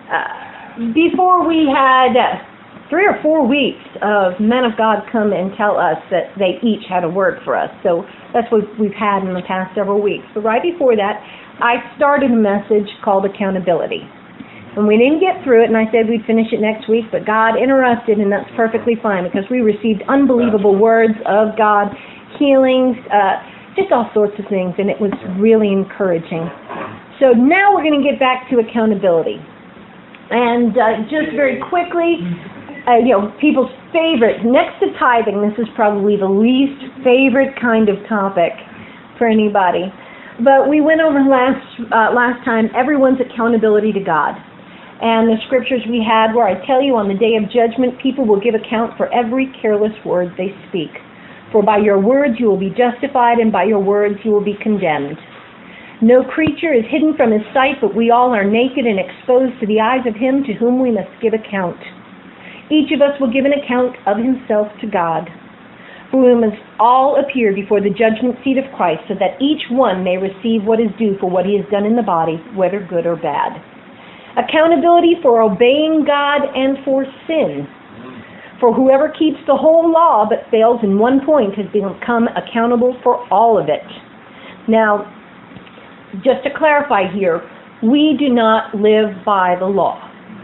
before we had 3 or 4 weeks of men of God come and tell us that they each had a word for us. So that's what we've had in the past several weeks. But right before that, I started a message called Accountability. And we didn't get through it, and I said we'd finish it next week, but God interrupted, and that's perfectly fine because we received unbelievable words of God, healings, just all sorts of things, and it was really encouraging. So now we're going to get back to accountability. And just very quickly, people's favorite, next to tithing, this is probably the least favorite kind of topic for anybody. But we went over last time everyone's accountability to God. And the scriptures we had where I tell you on the day of judgment, people will give account for every careless word they speak. For by your words you will be justified, and by your words you will be condemned. No creature is hidden from his sight, but we all are naked and exposed to the eyes of him to whom we must give account. Each of us will give an account of himself to God. For we must all appear before the judgment seat of Christ, so that each one may receive what is due for what he has done in the body, whether good or bad. Accountability for obeying God and for sin. For whoever keeps the whole law but fails in one point has become accountable for all of it. Now, just to clarify here, we do not live by the law.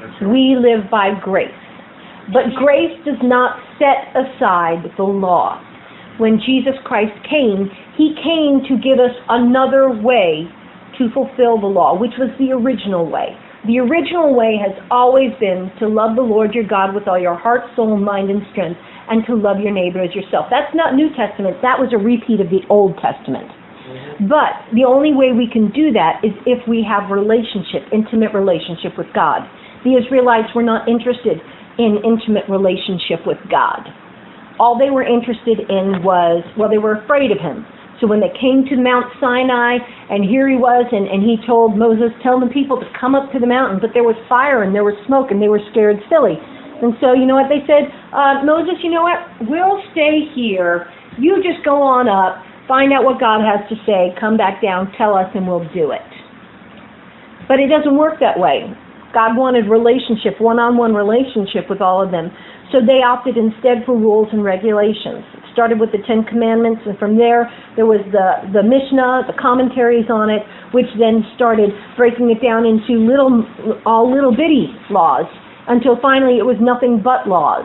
We live by grace. But grace does not set aside the law. When Jesus Christ came, he came to give us another way to fulfill the law, which was the original way. The original way has always been to love the Lord your God with all your heart, soul, mind, and strength, and to love your neighbor as yourself. That's not New Testament. That was a repeat of the Old Testament. But the only way we can do that is if we have intimate relationship with God. The Israelites were not interested in intimate relationship with God. All they were interested in was, they were afraid of him. So when they came to Mount Sinai, and here he was, and he told Moses, tell the people to come up to the mountain, but there was fire and there was smoke, and they were scared silly. And so, you know what they said? Moses, you know what? We'll stay here. You just go on up, find out what God has to say, come back down, tell us, and we'll do it. But it doesn't work that way. God wanted relationship, one-on-one relationship with all of them. So they opted instead for rules and regulations. It started with the 10 Commandments, and from there was the Mishnah, the commentaries on it, which then started breaking it down into little bitty laws, until finally it was nothing but laws.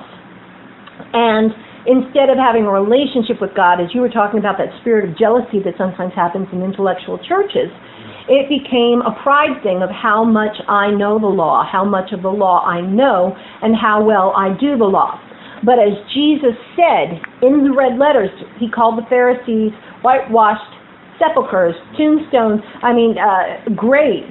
And instead of having a relationship with God, as you were talking about that spirit of jealousy that sometimes happens in intellectual churches, it became a pride thing of how much I know the law, how much of the law I know, and how well I do the law. But as Jesus said in the red letters, he called the Pharisees whitewashed sepulchres, tombstones, graves.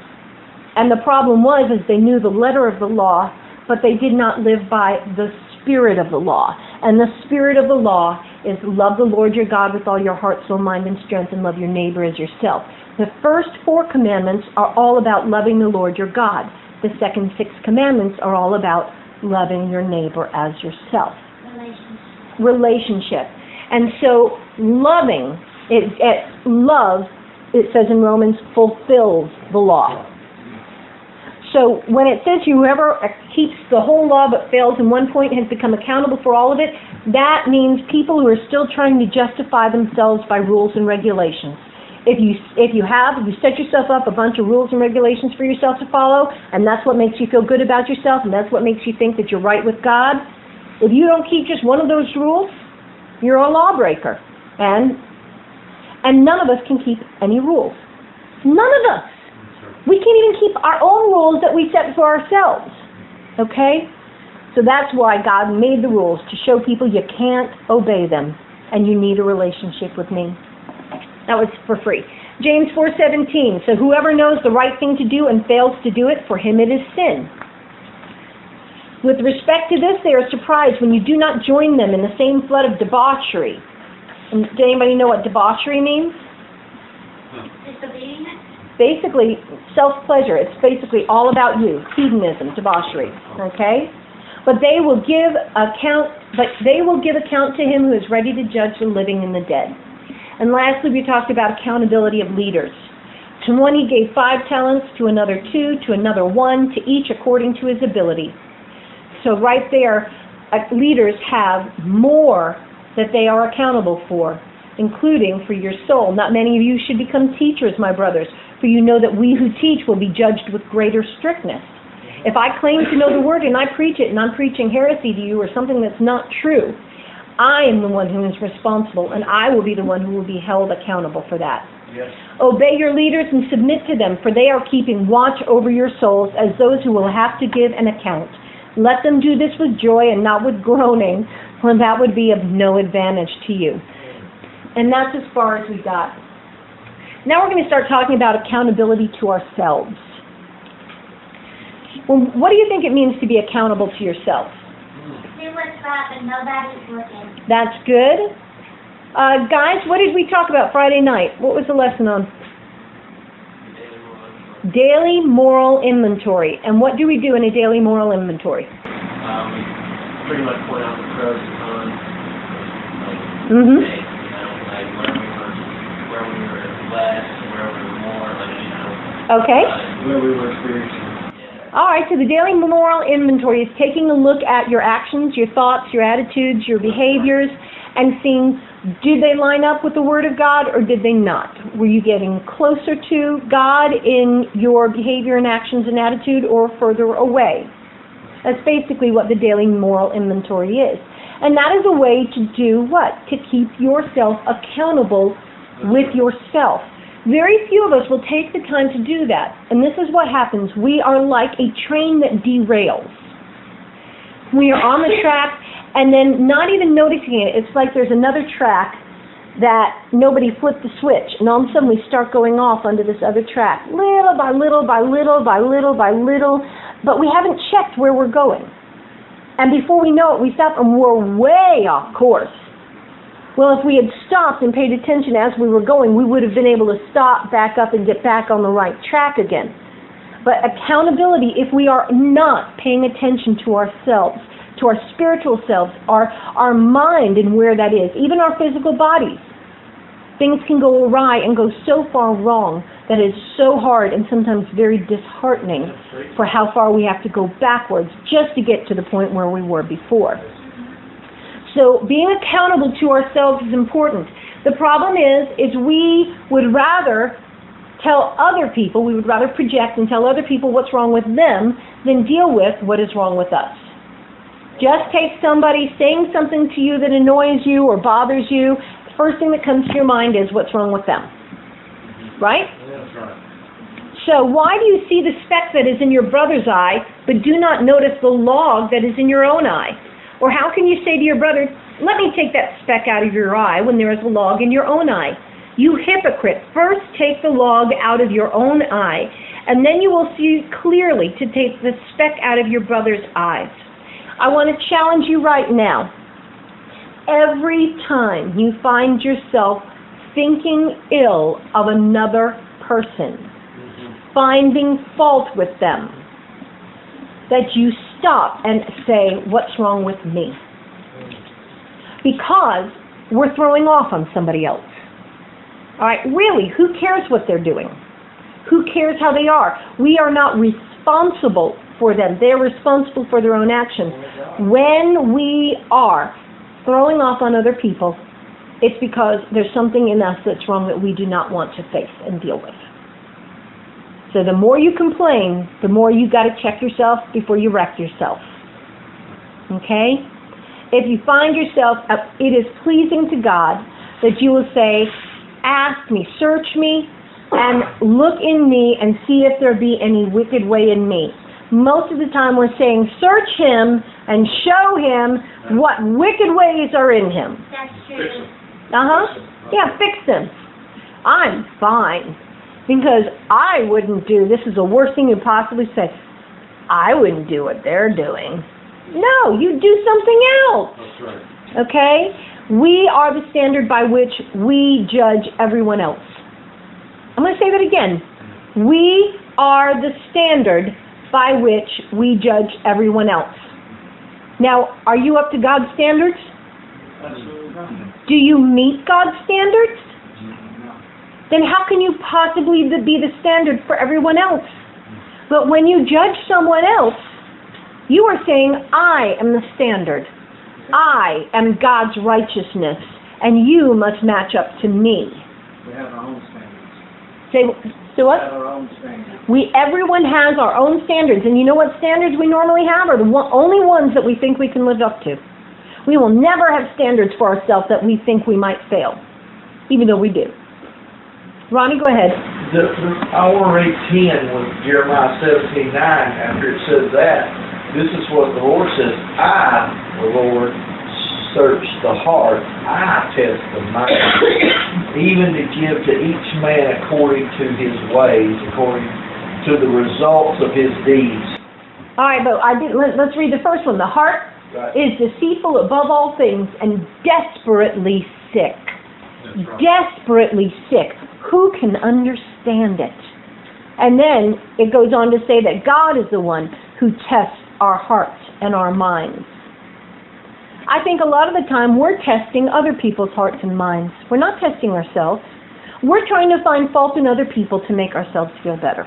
And the problem was they knew the letter of the law, but they did not live by the spirit of the law. And the spirit of the law is love the Lord your God with all your heart, soul, mind, and strength, and love your neighbor as yourself. The first 4 commandments are all about loving the Lord your God. The second 6 commandments are all about loving your neighbor as yourself. Relationship. And so loving, love, it says in Romans, fulfills the law. So when it says whoever keeps the whole law but fails in one point has become accountable for all of it, that means people who are still trying to justify themselves by rules and regulations. If you set yourself up a bunch of rules and regulations for yourself to follow, and that's what makes you feel good about yourself, and that's what makes you think that you're right with God, if you don't keep just one of those rules, you're a lawbreaker. And none of us can keep any rules. None of us. We can't even keep our own rules that we set for ourselves. Okay? So that's why God made the rules, to show people you can't obey them, and you need a relationship with me. That was for free. James 4:17, so whoever knows the right thing to do and fails to do it, for him it is sin. With respect to this, they are surprised when you do not join them in the same flood of debauchery. And does anybody know what debauchery means? Disobedience? Basically, self-pleasure. It's basically all about you. Hedonism, debauchery. Okay? But they will give account to him who is ready to judge the living and the dead. And lastly, we talked about accountability of leaders. To one he gave 5 talents, to another 2, to another 1, to each according to his ability. So right there, leaders have more that they are accountable for, including for your soul. Not many of you should become teachers, my brothers, for you know that we who teach will be judged with greater strictness. If I claim to know the word and I preach it and I'm preaching heresy to you or something that's not true, I am the one who is responsible, and I will be the one who will be held accountable for that. Yes. Obey your leaders and submit to them, for they are keeping watch over your souls as those who will have to give an account. Let them do this with joy and not with groaning, for that would be of no advantage to you. And that's as far as we got. Now we're going to start talking about accountability to ourselves. Well, what do you think it means to be accountable to yourself? Do what's right when nobody's looking. That's good. Guys, what did we talk about Friday night? What was the lesson on? Daily moral inventory. And what do we do in a daily moral inventory? We pretty much point out the pros and cons. Mm-hmm. Like where we were less, where we were more, Okay. Where we were spiritually. All right, so the daily moral inventory is taking a look at your actions, your thoughts, your attitudes, your behaviors, and seeing, did they line up with the Word of God or did they not? Were you getting closer to God in your behavior and actions and attitude or further away? That's basically what the daily moral inventory is. And that is a way to do what? To keep yourself accountable with yourself. Very few of us will take the time to do that. And this is what happens. We are like a train that derails. We are on the track and then not even noticing it. It's like there's another track that nobody flipped the switch. And all of a sudden we start going off onto this other track. Little by little by little by little by little. But we haven't checked where we're going. And before we know it, we stop and we're way off course. Well, if we had stopped and paid attention as we were going, we would have been able to stop, back up, and get back on the right track again. But accountability, if we are not paying attention to ourselves, to our spiritual selves, our mind and where that is, even our physical bodies, things can go awry and go so far wrong that it's so hard and sometimes very disheartening for how far we have to go backwards just to get to the point where we were before. So being accountable to ourselves is important. The problem is we would rather tell other people, we would rather project and tell other people what's wrong with them than deal with what is wrong with us. Just take somebody saying something to you that annoys you or bothers you, the first thing that comes to your mind is what's wrong with them. Right? That's right. So why do you see the speck that is in your brother's eye, but do not notice the log that is in your own eye? Or how can you say to your brother, let me take that speck out of your eye when there is a log in your own eye? You hypocrite, first take the log out of your own eye, and then you will see clearly to take the speck out of your brother's eyes. I want to challenge you right now. Every time you find yourself thinking ill of another person, finding fault with them, that you stop and say, what's wrong with me? Because we're throwing off on somebody else. All right, really, who cares what they're doing? Who cares how they are? We are not responsible for them. They're responsible for their own actions. When we are throwing off on other people, it's because there's something in us that's wrong that we do not want to face and deal with. So the more you complain, the more you got to check yourself before you wreck yourself. Okay? If you find yourself, it is pleasing to God that you will say, ask me, search me, and look in me and see if there be any wicked way in me. Most of the time we're saying, search him and show him what wicked ways are in him. That's true. Yeah, fix them. I'm fine. Because I wouldn't do, this is the worst thing you'd possibly say, I wouldn't do what they're doing. No, you do something else. That's right. Okay? We are the standard by which we judge everyone else. I'm going to say that again. We are the standard by which we judge everyone else. Now, are you up to God's standards? Absolutely not. Do you meet God's standards? then how can you possibly be the standard for everyone else? But when you judge someone else, you are saying, I am the standard. I am God's righteousness, and you must match up to me. We have our own standards. Say what? We have our own standards. Everyone has our own standards, and you know what standards we normally have are the only ones that we think we can live up to. We will never have standards for ourselves that we think we might fail, even though we do. Ronnie, go ahead. I want to read 10 with Jeremiah 17:9. After it says that, this is what the Lord says. I, the Lord, search the heart. I test the mind, even to give to each man according to his ways, according to the results of his deeds. All right, but let's read the first one. The heart is deceitful above all things and desperately sick. That's right. Desperately sick. Who can understand it? And then it goes on to say that God is the one who tests our hearts and our minds. I think a lot of the time we're testing other people's hearts and minds. We're not testing ourselves. We're trying to find fault in other people to make ourselves feel better.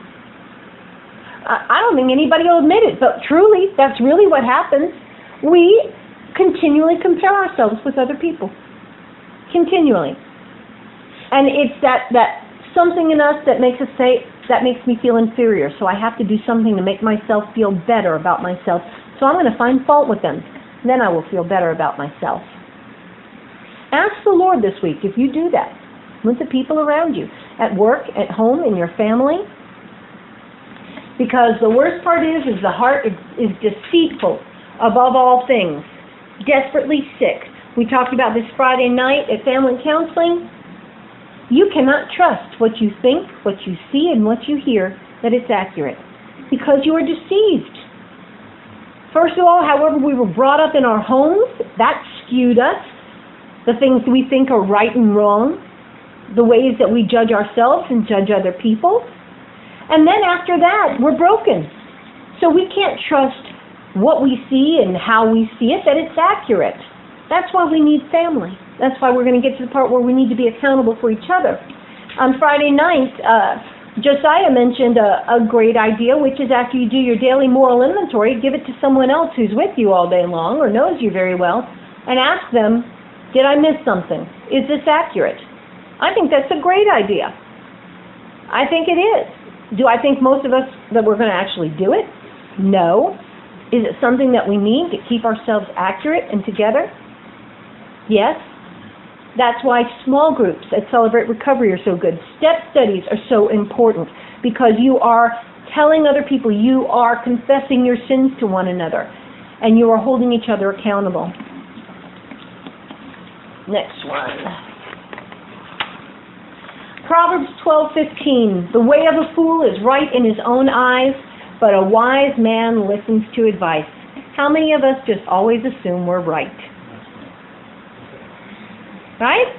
I don't think anybody will admit it, but truly, that's really what happens. We continually compare ourselves with other people. Continually. And it's that something in us that makes us say, that makes me feel inferior, so I have to do something to make myself feel better about myself. So I'm going to find fault with them. Then I will feel better about myself. Ask the Lord this week if you do that with the people around you, at work, at home, in your family. Because the worst part is the heart is deceitful above all things, desperately sick. We talked about this Friday night at family counseling. You cannot trust what you think, what you see, and what you hear, that it's accurate, because you are deceived. First of all, however we were brought up in our homes, that skewed us. The things we think are right and wrong, the ways that we judge ourselves and judge other people. And then after that, we're broken. So we can't trust what we see and how we see it, that it's accurate. That's why we need family. That's why we're going to get to the part where we need to be accountable for each other. On Friday night, Josiah mentioned a great idea, which is after you do your daily moral inventory, give it to someone else who's with you all day long or knows you very well, and ask them, did I miss something? Is this accurate? I think that's a great idea. I think it is. Do I think most of us that we're going to actually do it? No. Is it something that we need to keep ourselves accurate and together? Yes. That's why small groups at Celebrate Recovery are so good. Step studies are so important because you are telling other people, you are confessing your sins to one another, and you are holding each other accountable. Next one. Proverbs 12:15. The way of a fool is right in his own eyes, but a wise man listens to advice. How many of us just always assume we're right? Right?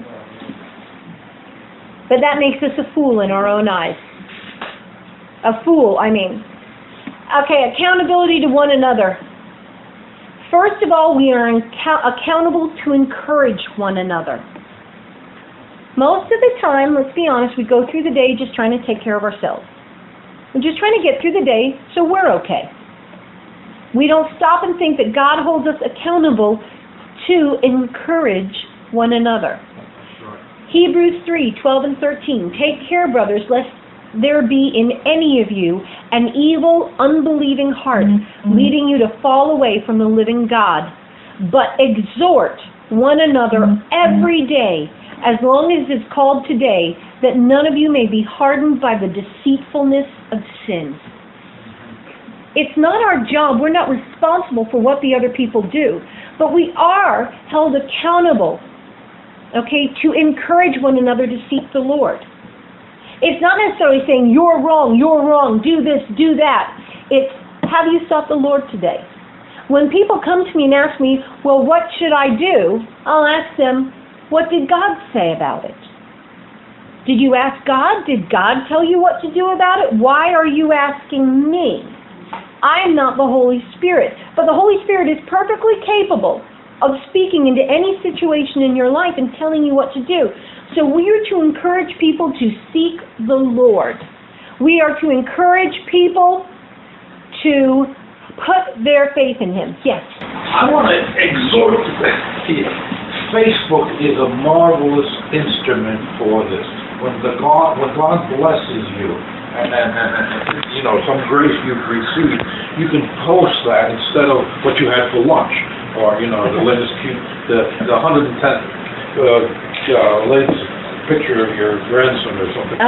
But that makes us a fool in our own eyes. A fool, I mean. Okay, accountability to one another. First of all, we are accountable to encourage one another. Most of the time, let's be honest, we go through the day just trying to take care of ourselves. We're just trying to get through the day so we're okay. We don't stop and think that God holds us accountable to encourage one another. Hebrews 3:12 and 13. Take care, brothers, lest there be in any of you an evil, unbelieving heart, leading you to fall away from the living God. But exhort one another every day, as long as it's called today, that none of you may be hardened by the deceitfulness of sin. It's not our job. We're not responsible for what the other people do. But we are held accountable, okay, to encourage one another to seek the Lord. It's not necessarily saying, you're wrong, do this, do that. It's, have you sought the Lord today? When people come to me and ask me, well, what should I do? I'll ask them, what did God say about it? Did you ask God? Did God tell you what to do about it? Why are you asking me? I'm not the Holy Spirit, but the Holy Spirit is perfectly capable of speaking into any situation in your life and telling you what to do. So we are to encourage people to seek the Lord. We are to encourage people to put their faith in Him. Yes? I want to exhort you. Facebook is a marvelous instrument for this. When God blesses you, and some grace you've received, you can post that instead of what you had for lunch, or the latest the 110th latest picture of your grandson or something.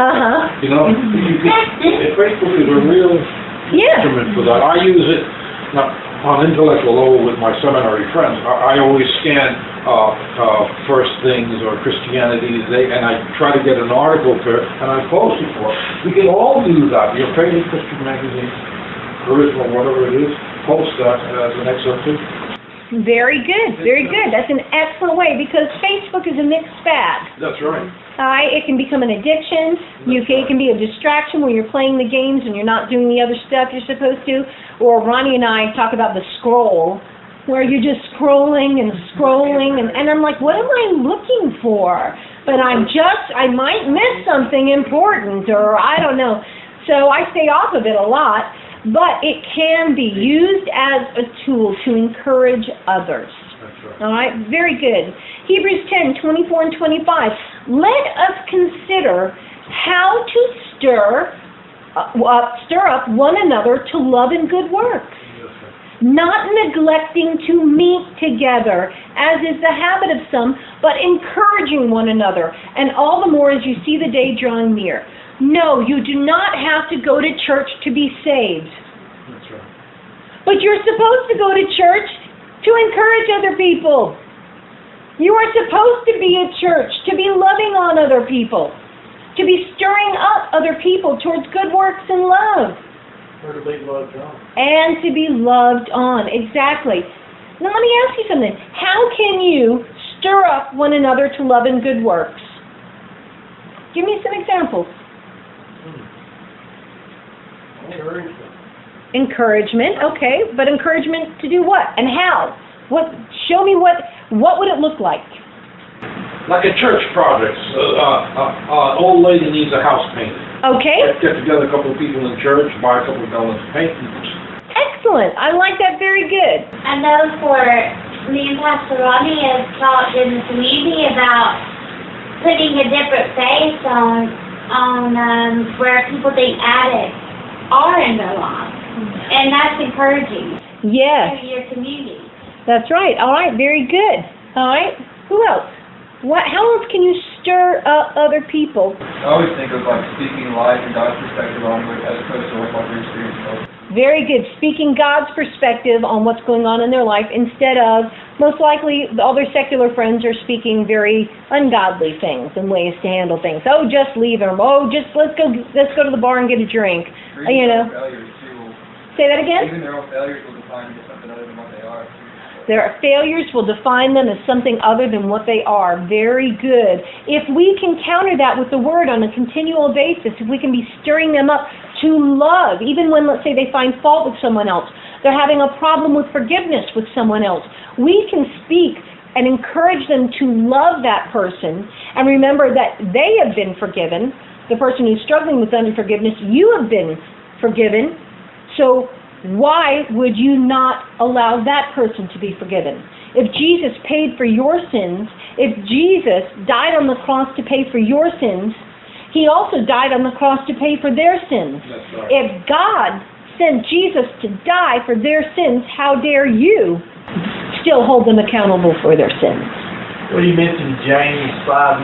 Facebook is a real instrument for that. I use it on intellectual level with my seminary friends. I always scan First Things or Christianity Today, and I try to get an article there, and I post it for it. We can all do that. Your favorite Christian magazine, Charisma, whatever it is, post that as an excerpt too. Very good, very good. That's an excellent way, because Facebook is a mixed bag. That's right. It can become an addiction. It can be a distraction when you're playing the games and you're not doing the other stuff you're supposed to. Or Ronnie and I talk about the scroll, where you're just scrolling, and I'm like, what am I looking for? But I might miss something important, or I don't know. So I stay off of it a lot. But it can be used as a tool to encourage others. That's right. All right, very good. Hebrews 10:24 and 25. Let us consider how to stir up one another to love and good works, not neglecting to meet together, as is the habit of some, but encouraging one another, and all the more as you see the day drawing near. No, you do not have to go to church to be saved. That's right. But you're supposed to go to church to encourage other people. You are supposed to be at church to be loving on other people, to be stirring up other people towards good works and love. Or to be loved on. And to be loved on, exactly. Now let me ask you something. How can you stir up one another to love and good works? Give me some examples. Encouragement, okay, but encouragement to do what and how? Show me what would it look like? Like a church project. An old lady needs a house painted. Okay. Let's get together a couple of people in church, buy a couple of gallons of paint. Excellent. I like that. Very good. I know for me and Pastor Ronnie have talked in the community about putting a different face on where people think addicts are in their lives. And that's encouraging. Yes. To your community. That's right. All right. Very good. All right. Who else? How else can you stir up other people? I always think of speaking life and God's perspective on it as opposed to what we're experiencing. Very good. Speaking God's perspective on what's going on in their life instead of, most likely, all their secular friends are speaking very ungodly things and ways to handle things. Oh, just leave them. Oh, just let's go to the bar and get a drink. Say that again? Even their own failures will define them as something other than what they are. Their failures will define them as something other than what they are. Very good. If we can counter that with the Word on a continual basis, if we can be stirring them up to love, even when, let's say, they find fault with someone else, they're having a problem with forgiveness with someone else, we can speak and encourage them to love that person and remember that they have been forgiven. The person who's struggling with unforgiveness, you have been forgiven. So why would you not allow that person to be forgiven? If Jesus paid for your sins, if Jesus died on the cross to pay for your sins, He also died on the cross to pay for their sins. That's right. If God sent Jesus to die for their sins, how dare you still hold them accountable for their sins? Well, you mentioned James 5,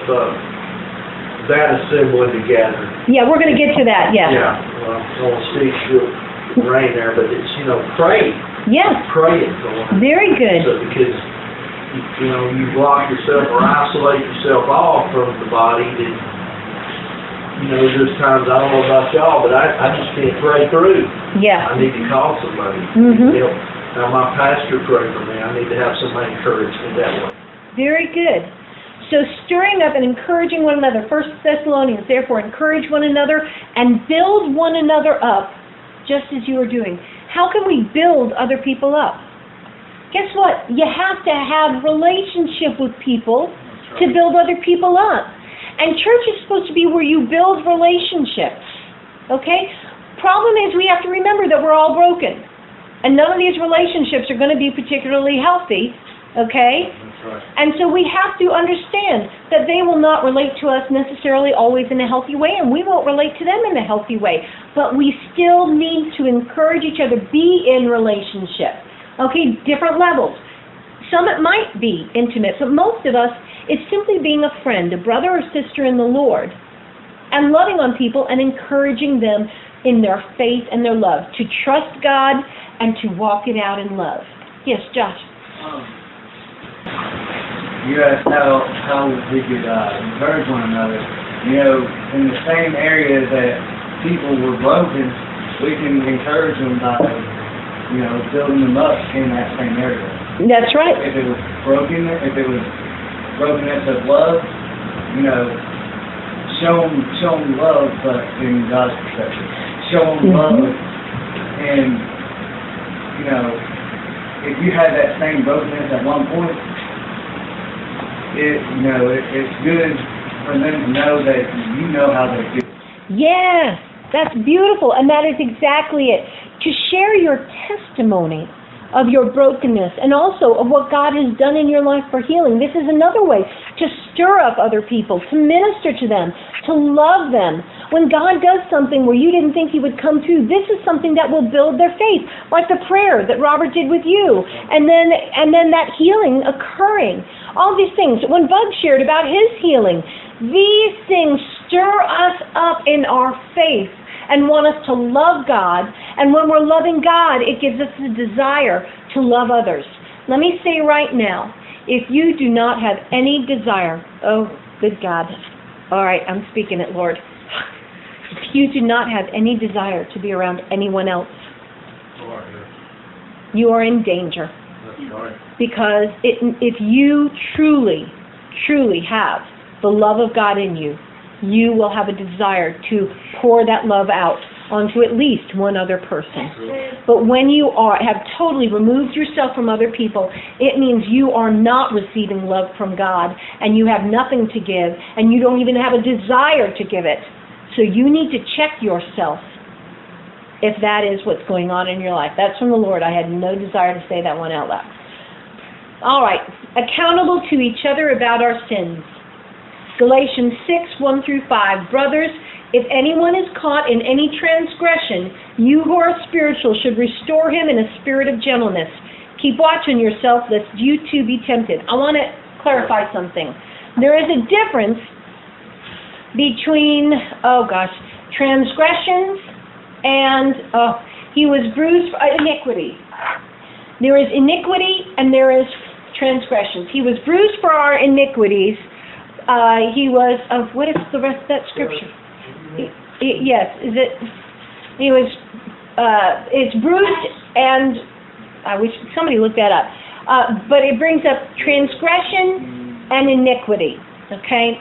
that assembly together. Yeah, we're going to get to that, yes. Yeah, well, I don't want to speak the rain there, but it's, pray. Yes. Praying for one. Very good. So because, you block yourself or isolate yourself off from the body, then, there's times, I don't know about y'all, but I just can't pray through. Yeah. I need to call somebody. Mm-hmm. Now, my pastor prayed for me. I need to have somebody encourage me that way. Very good. So stirring up and encouraging one another. 1 Thessalonians, therefore, encourage one another and build one another up, just as you are doing. How can we build other people up? Guess what? You have to have relationship with people to build other people up. And church is supposed to be where you build relationships. Okay? Problem is we have to remember that we're all broken. And none of these relationships are going to be particularly healthy. Okay? That's right. And so we have to understand that they will not relate to us necessarily always in a healthy way, and we won't relate to them in a healthy way. But we still need to encourage each other, be in relationship. Okay? Different levels. Some it might be intimate, but most of us, it's simply being a friend, a brother or sister in the Lord, and loving on people and encouraging them in their faith and their love, to trust God and to walk it out in love. Yes, Josh? You asked how we could encourage one another. You know, in the same area that people were broken, we can encourage them by, you know, building them up in that same area. That's right. If it was brokenness of love, you know, show them love, but in God's perspective. Show them love, and, you know, if you had that same brokenness at one point, it's good for them to know that you know how they feel. Yes, that's beautiful, and that is exactly it. To share your testimony of your brokenness and also of what God has done in your life for healing. This is another way to stir up other people, to minister to them, to love them. When God does something where you didn't think He would come through, this is something that will build their faith, like the prayer that Robert did with you, and then that healing occurring. All these things. When Bug shared about his healing, these things stir us up in our faith and want us to love God. And when we're loving God, it gives us the desire to love others. Let me say right now, if you do not have any desire, oh, good God. All right, I'm speaking it, Lord. If you do not have any desire to be around anyone else, you are in danger. That's right. Because if you truly, truly have the love of God in you, you will have a desire to pour that love out onto at least one other person. But when you have totally removed yourself from other people, it means you are not receiving love from God, and you have nothing to give, and you don't even have a desire to give it. So you need to check yourself if that is what's going on in your life. That's from the Lord. I had no desire to say that one out loud. All right. Accountable to each other about our sins. Galatians 6:1-5. Brothers, if anyone is caught in any transgression, you who are spiritual should restore him in a spirit of gentleness. Keep watch on yourself, lest you too be tempted. I want to clarify something. There is a difference between, transgressions and he was bruised for iniquity. There is iniquity and there is transgressions. He was bruised for our iniquities. He was, what is the rest of that scripture? Yes, is it? He was, it's bruised, and I wish somebody looked that up. But it brings up transgression and iniquity. Okay?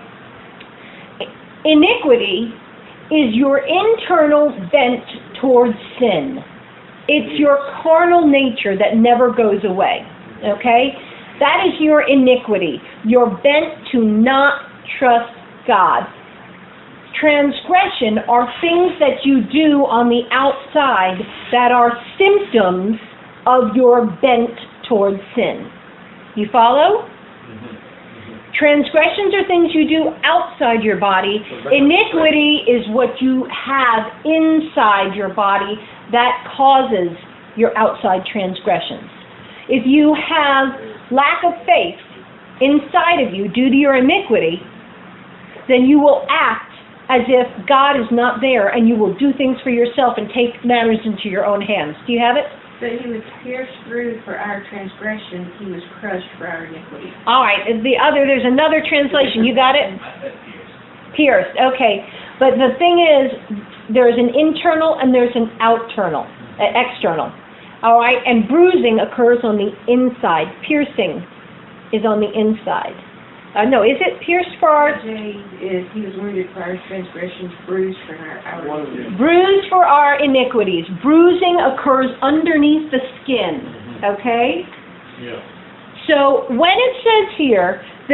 Iniquity is your internal bent towards sin. It's your carnal nature that never goes away. Okay? That is your iniquity. Your bent to not trust God. Transgression are things that you do on the outside that are symptoms of your bent towards sin. You follow? Transgressions are things you do outside your body. Iniquity is what you have inside your body that causes your outside transgressions. If you have lack of faith inside of you due to your iniquity, then you will act as if God is not there, and you will do things for yourself and take matters into your own hands. Do you have it? But He was pierced through for our transgressions. He was crushed for our iniquity. All right. There's another translation. You got it? Pierced. Okay. But the thing is, there's an internal and there's an external. All right. And bruising occurs on the inside. Piercing is on the inside. Is it pierced for our... He was wounded for our transgressions, bruised for our iniquities. Bruised for our iniquities. Bruising occurs underneath the skin. Okay? Yeah. So when it says here that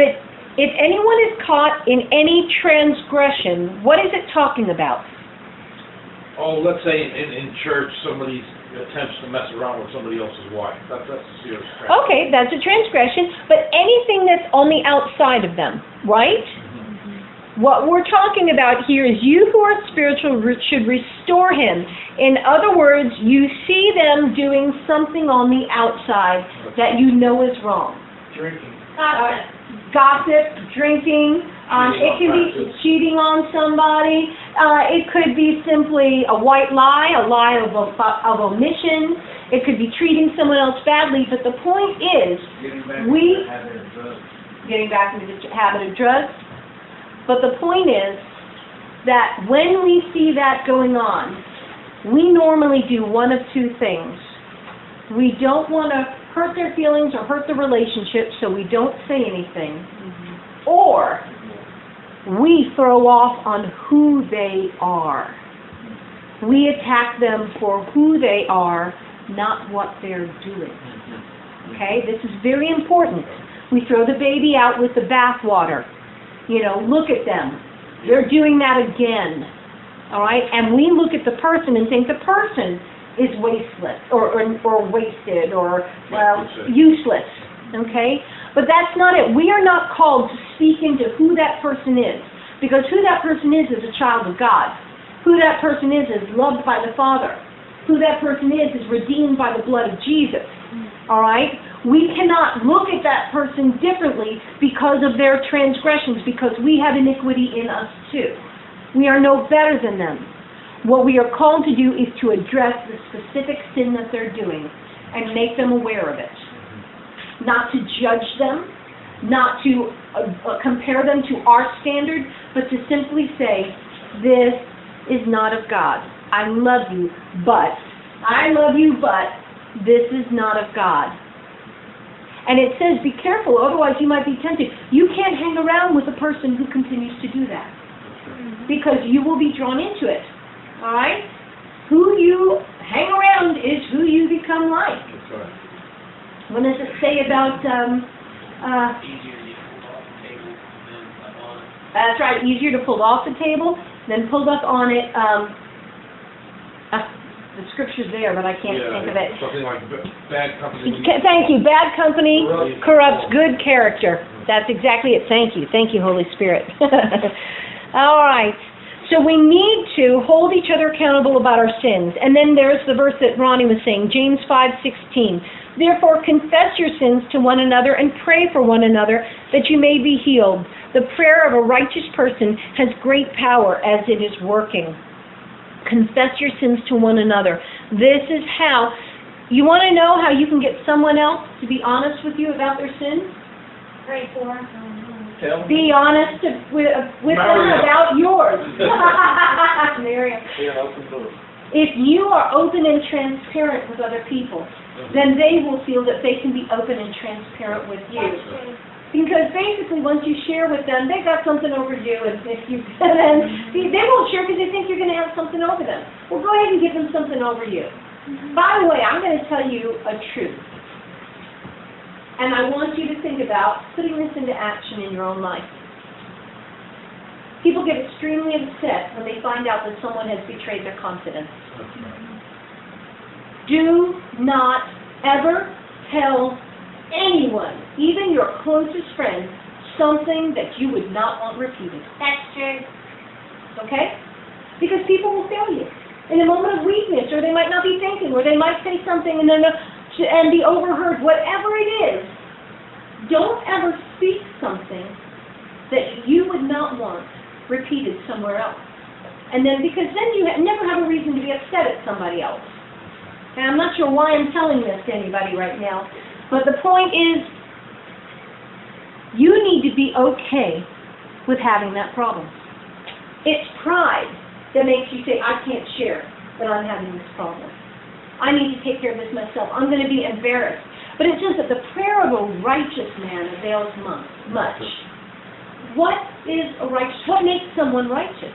If anyone is caught in any transgression, what is it talking about? Oh, let's say in church somebody attempts to mess around with somebody else's wife. That's a serious transgression. Okay, that's a transgression, but anything that's on the outside of them, right? What we're talking about here is you who are spiritual should restore him. In other words, you see them doing something on the outside that you know is wrong. Drinking. Gossip, drinking, it can be cheating on somebody. It could be simply a white lie, a lie of omission. It could be treating someone else badly. But the point is, getting back into the habit of drugs. But the point is that when we see that going on, we normally do one of two things. We don't want to hurt their feelings or hurt the relationship, so we don't say anything. Or we throw off on who they are. We attack them for who they are, not what they're doing. Okay? This is very important. We throw the baby out with the bathwater. You know, look at them. They're doing that again. All right? And we look at the person and think the person is wasteless or wasted or, well, useless. Okay? But that's not it. We are not called to speak into who that person is. Because who that person is a child of God. Who that person is loved by the Father. Who that person is redeemed by the blood of Jesus. All right? We cannot look at that person differently because of their transgressions, because we have iniquity in us too. We are no better than them. What we are called to do is to address the specific sin that they're doing and make them aware of it. Not to judge them, not to compare them to our standard, but to simply say, this is not of God. I love you, but this is not of God. And it says, be careful, otherwise you might be tempted. You can't hang around with a person who continues to do that. Because you will be drawn into it. All right? Who you hang around is who you become like. That's right. What does it say about... that's right, easier to pull off the table than pulled up on it. The scripture's there, but I can't think of it. Something like bad company. Thank you. Bad company corrupts good character. That's exactly it. Thank you. Thank you, Holy Spirit. All right. So we need to hold each other accountable about our sins. And then there's the verse that Ronnie was saying, James 5:16. Therefore, confess your sins to one another and pray for one another that you may be healed. The prayer of a righteous person has great power as it is working. Confess your sins to one another. This is how, you want to know how you can get someone else to be honest with you about their sins? Pray for us. Be honest with them about yours. Miriam. If you are open and transparent with other people, then they will feel that they can be open and transparent with you. Because basically, once you share with them, they got something over you, and they won't share because they think you're going to have something over them. Well, go ahead and give them something over you. By the way, I'm going to tell you a truth. And I want you to think about putting this into action in your own life. People get extremely upset when they find out that someone has betrayed their confidence. Do not ever tell anyone, even your closest friend, something that you would not want repeated. That's true. Okay? Because people will fail you in a moment of weakness, or they might not be thinking, or they might say something and be overheard. Whatever it is, don't ever speak something that you would not want repeated somewhere else. And then, because then you never have a reason to be upset at somebody else. And I'm not sure why I'm telling this to anybody right now, but the point is, you need to be okay with having that problem. It's pride that makes you say, I can't share that I'm having this problem. I need to take care of this myself. I'm going to be embarrassed. But it says that the prayer of a righteous man avails much. What is a righteous? What makes someone righteous?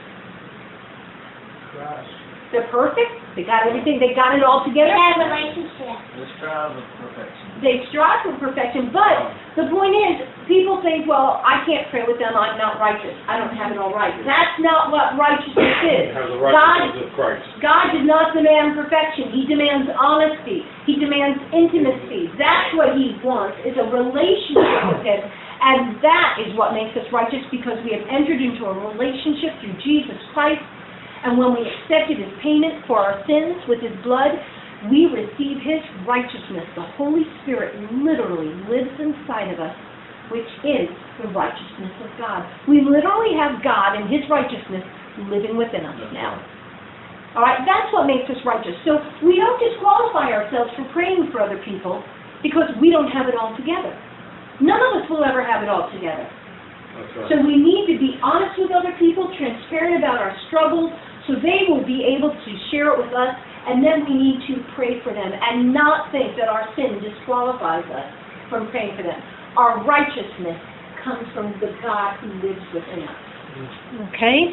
Christ. They're perfect. They got everything. They got it all together. They have a relationship. That's strive of perfection. They strive for perfection, but the point is, people think, well, I can't pray with them, I'm not righteous. I don't have it all right. That's not what righteousness is. Have the righteousness of Christ. God does not demand perfection. He demands honesty. He demands intimacy. That's what He wants, is a relationship with Him. And that is what makes us righteous, because we have entered into a relationship through Jesus Christ. And when we accepted His payment for our sins with His blood, we receive His righteousness. The Holy Spirit literally lives inside of us, which is the righteousness of God. We literally have God and His righteousness living within us now. All right, that's what makes us righteous. So we don't disqualify ourselves from praying for other people because we don't have it all together. None of us will ever have it all together. That's right. So we need to be honest with other people, transparent about our struggles, so they will be able to share it with us, and then we need to pray for them and not think that our sin disqualifies us from praying for them. Our righteousness comes from the God who lives within us. Okay?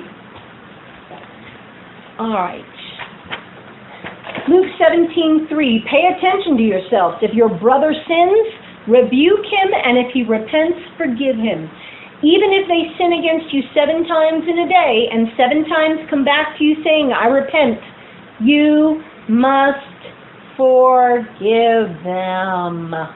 All right. Luke 17:3. Pay attention to yourselves. If your brother sins, rebuke him, and if he repents, forgive him. Even if they sin against you 7 times in a day, and 7 times come back to you saying, I repent, you must forgive them. No.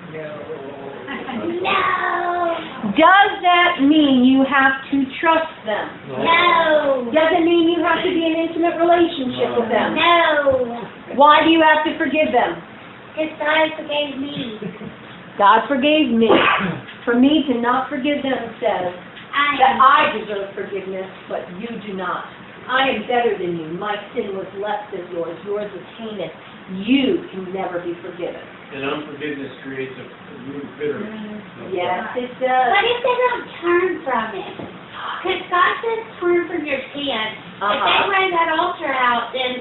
Does that mean you have to trust them? No. Does it mean you have to be in an intimate relationship with them? No. Why do you have to forgive them? Because God forgave me. God forgave me. For me to not forgive them says that I deserve forgiveness, but you do not. I am better than you. My sin was less than yours. Yours is heinous. You can never be forgiven. And unforgiveness creates a root of bitterness. Yes, it does. What if they don't turn from it? Because God says turn from your sin. If they wear that altar out, then...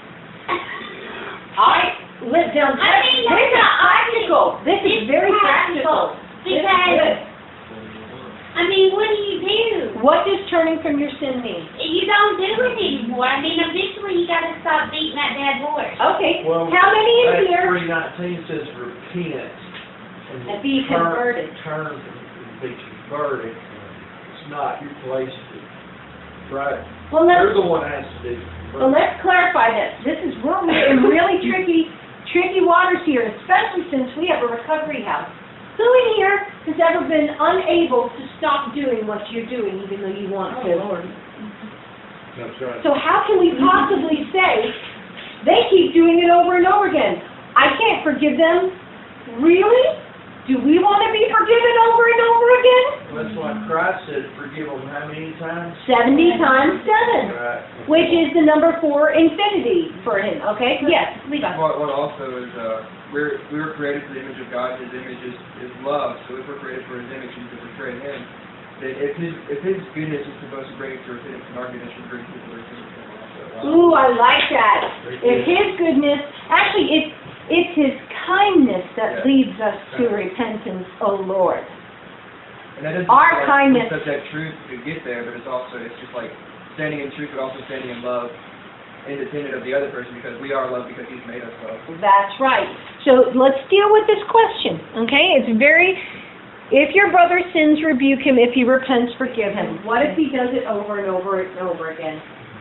Live down. I mean, this is practical. This is very practical. Because, I mean, what do you do? What does turning from your sin mean? You don't do it anymore. I mean, eventually you got to stop beating that dead horse. Okay. Well, how many in Acts here? 3:19 says repent And be converted. Turn and be converted. It's not your place to, right? Well, You're the one that has to do it. Well, let's clarify this. We're in really tricky waters here, especially since we have a recovery house. Who in here has ever been unable to stop doing what you're doing, even though you want to? That's right. So how can we possibly say they keep doing it over and over again? I can't forgive them. Really? Do we want to be forgiven over and over again? That's why Christ said, forgive them how many times? 70 times 7. Right. Which is the number 4 infinity for Him. Okay? Yes, Levi. What also is, we were created for the image of God. His image is love. So if we're created for His image and to portray Him, then if His goodness is supposed to bring us to repentance, and our goodness should bring people to repentance. Ooh, I like that. If His goodness, actually, it's His kindness that leads us to repentance, oh Lord. And that doesn't Our kindness. Such that truth to get there, but it's just like standing in truth, but also standing in love, independent of the other person, because we are love because He's made us love. That's right. So let's deal with this question, okay? If your brother sins, rebuke him. If he repents, forgive him. What if he does it over and over and over again?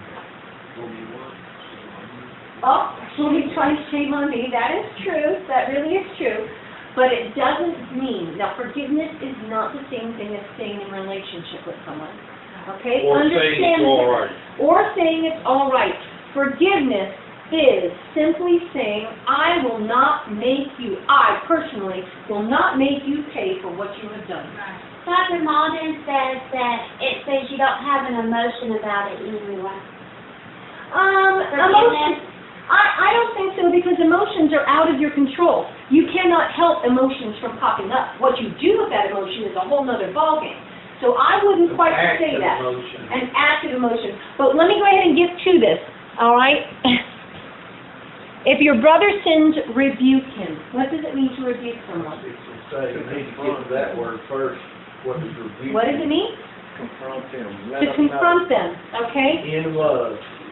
Oh, so he's trying to shame on me. That is true. That really is true. But it doesn't mean, now forgiveness is not the same thing as staying in relationship with someone. Okay? Or saying it's all right. Or saying it's all right. Forgiveness is simply saying, I personally will not make you pay for what you have done. Dr. Malden says that it says you don't have an emotion about it anyway. Emotions. I don't think so, because emotions are out of your control. You cannot help emotions from popping up. What you do with that emotion is a whole other ballgame. So I wouldn't quite say that. Emotion. An active emotion. But let me go ahead and get to this, all right? If your brother sins, rebuke him. What does it mean to rebuke someone? You need to get to that word first. What does rebuke? What does it mean? Confront them. To confront them, okay? In love.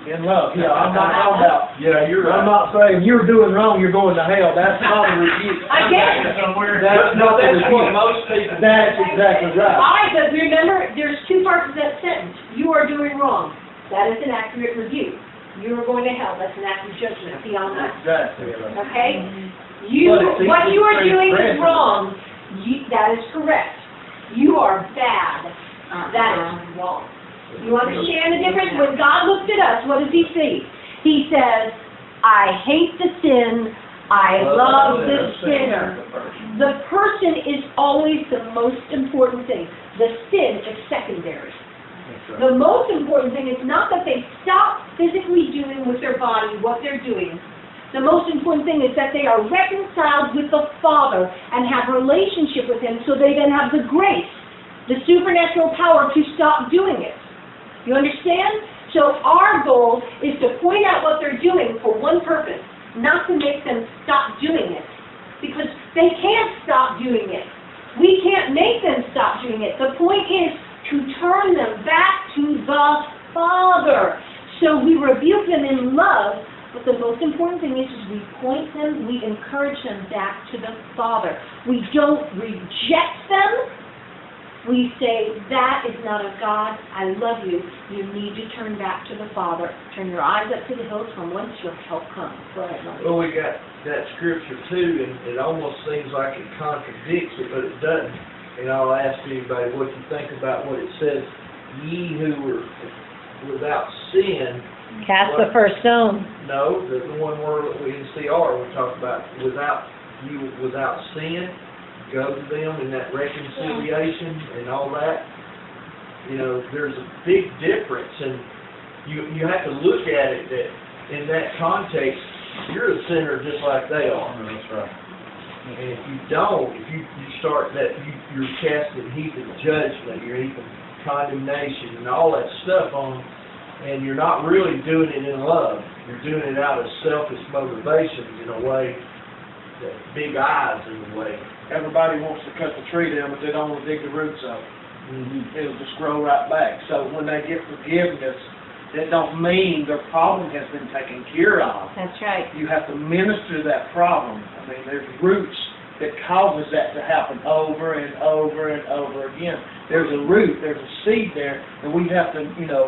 In love. Yeah, I'm not talking about. Yeah, you're I'm right. not saying you're doing wrong, you're going to hell. That's not a rebuke. I get it. That's not a That's what rebuke. most people. That's exactly All right. right, but remember, there's two parts of that sentence. You are doing wrong. That is an accurate rebuke. You are going to hell. That's an accurate judgment beyond that. Exactly. Okay? You, But it seems what to you are be doing is transparent. wrong. That is correct. You are bad. That is wrong. You understand the difference? When God looks at us, what does He see? He says, I hate the sin. I love the sinner. The person is always the most important thing. The sin is secondary. The most important thing is not that they stop physically doing with their body what they're doing. The most important thing is that they are reconciled with the Father and have a relationship with Him, so they then have the grace, the supernatural power to stop doing it. You understand? So our goal is to point out what they're doing for one purpose, not to make them stop doing it. Because they can't stop doing it. We can't make them stop doing it. The point is to turn them back to the Father. So we rebuke them in love, but the most important thing is we point them, we encourage them back to the Father. We don't reject them. We say, that is not of God. I love you. You need to turn back to the Father. Turn your eyes up to the hills from whence your help comes. Go ahead, Mike. Well, we got that scripture too, and it almost seems like it contradicts it, but it doesn't. And I'll ask anybody what you think about what it says. Ye who were without sin. Cast the first stone. No, the one where we in CR we talk about without sin. Go to them in that reconciliation and all that. You know, there's a big difference, and you have to look at it that in that context, you're a sinner just like they are. That's right. And if you don't, if you start that, you're casting heap of judgment, you're heaping condemnation and all that stuff on, and you're not really doing it in love. You're doing it out of selfish motivations in a way, that big eyes in a way. Everybody wants to cut the tree down, but they don't want to dig the roots up. It'll just grow right back. So when they get forgiveness, that don't mean their problem has been taken care of. That's right. You have to minister that problem. I mean, there's roots that causes that to happen over and over and over again. There's a root, there's a seed there, and we have to,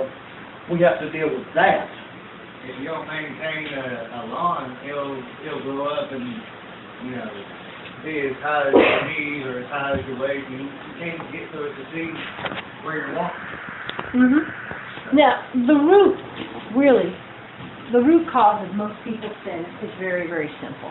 we have to deal with that. If you don't maintain a lawn, it'll grow up and, be as high as your knees or as high as your waist. You can't get to it to see where you're walking. Now, the root cause of most people's sin is very, very simple.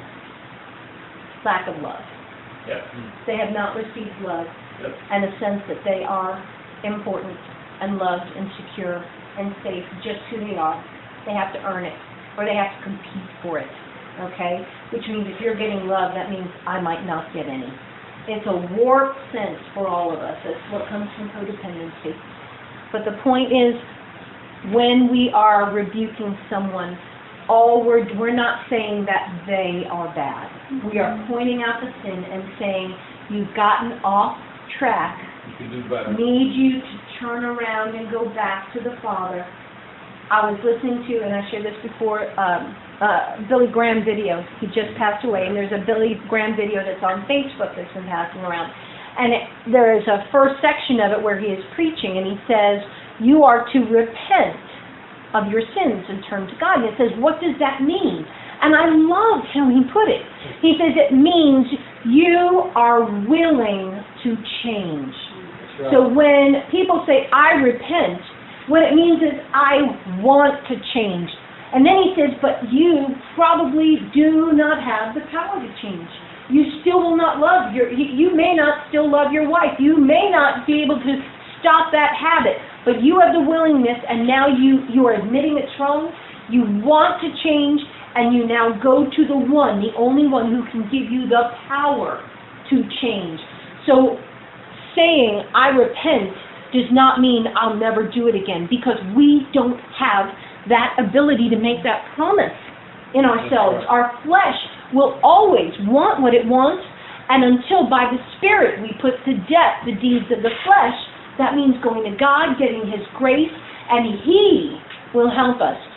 Lack of love. Yeah. They have not received love Yep. and a sense that they are important and loved and secure and safe just who they are. They have to earn it, or they have to compete for it, okay? Which means if you're getting love, that means I might not get any. It's a warped sense for all of us. That's what comes from codependency. But the point is, when we are rebuking someone, we're not saying that they are bad. We are pointing out the sin and saying, you've gotten off track. You can do better. Need you to turn around and go back to the Father. I was listening to, and I shared this before, Billy Graham video. He just passed away, and there's a Billy Graham video that's on Facebook that's been passing around. And there is a first section of it where he is preaching, and he says, you are to repent of your sins and turn to God. And it says, what does that mean? And I loved how he put it. He says it means you are willing to change. Right. So when people say, I repent, what it means is I want to change. And then he says, but you probably do not have the power to change. You still will not love you may not still love your wife. You may not be able to stop that habit. But you have the willingness, and now you are admitting it's wrong. You want to change, and you now go to the one, the only one who can give you the power to change. So saying, I repent, does not mean I'll never do it again, because we don't have that ability to make that promise in ourselves. Our flesh will always want what it wants, and until by the Spirit we put to death the deeds of the flesh, that means going to God, getting His grace, and He will help us.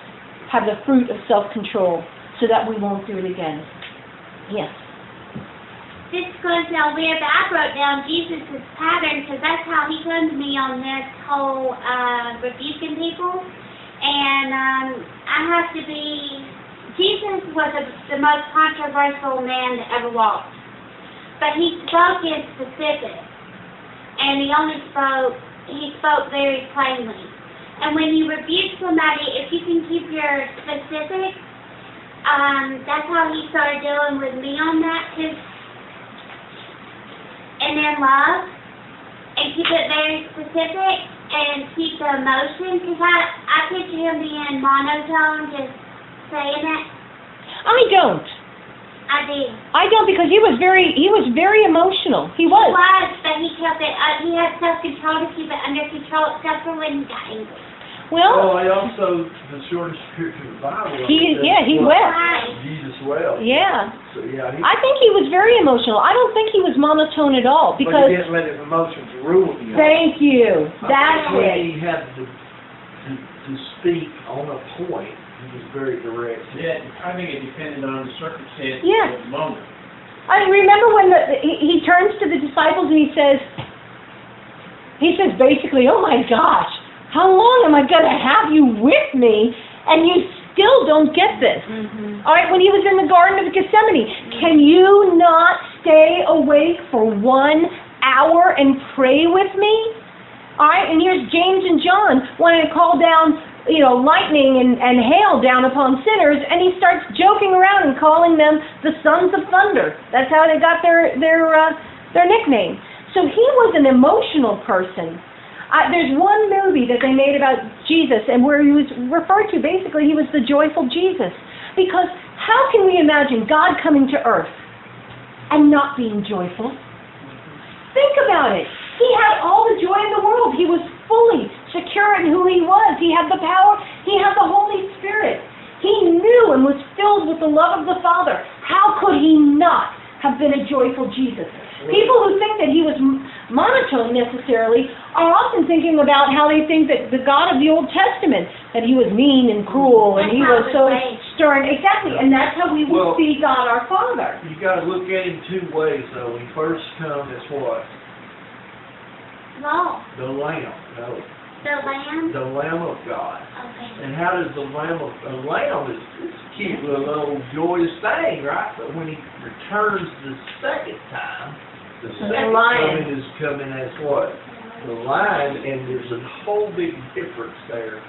have the fruit of self-control so that we won't do it again. Yes. This is going to sound weird, but I wrote down Jesus' pattern because that's how he comes to me on this whole rebuking people. And I have to be... Jesus was the most controversial man that ever walked. But he spoke in specific. And he spoke very plainly. And when you rebuke somebody, if you can keep your specific, that's how he started dealing with me on that. And then love, and keep it very specific, and keep the emotion, because I picture him being monotone, just saying it. I don't. I do. I don't, because he was very emotional. He was. He was, but he kept it, he had self-control to keep it under control, except for when he got angry. Well, he also, the shortest scripture of the Bible. He wept. Jesus wept. Yeah. So, yeah. I think he was very emotional. I don't think he was monotone at all, because... But he didn't let his emotions rule him. Thank you. That's when it. he had to speak on a point, he was very direct. Yeah, I think it depended on the circumstance Yeah. of the moment. I remember when he turns to the disciples and he says basically, oh my gosh, how long am I going to have you with me and you still don't get this? Mm-hmm. All right, when he was in the Garden of Gethsemane, can you not stay awake for 1 hour and pray with me? All right, and here's James and John wanting to call down, lightning and hail down upon sinners, and he starts joking around and calling them the sons of thunder. That's how they got their nickname. So he was an emotional person. There's one movie that they made about Jesus, and where he was referred to, basically, he was the joyful Jesus. Because how can we imagine God coming to earth and not being joyful? Think about it. He had all the joy in the world. He was fully secure in who he was. He had the power. He had the Holy Spirit. He knew and was filled with the love of the Father. How could he not have been a joyful Jesus? People who think that he was monotone necessarily are often thinking about how they think that the God of the Old Testament, that he was mean and cruel and he was so stern. Exactly, and that's how we will see God our Father. You got to look at him 2 ways, though. When he first comes, as what? No. The Lamb. No. The Lamb? The Lamb of God. Okay. And how does the Lamb is it's a cute little joyous thing, right? But when he returns the second time, the second coming is coming as what? The Lion, and there's a whole big difference there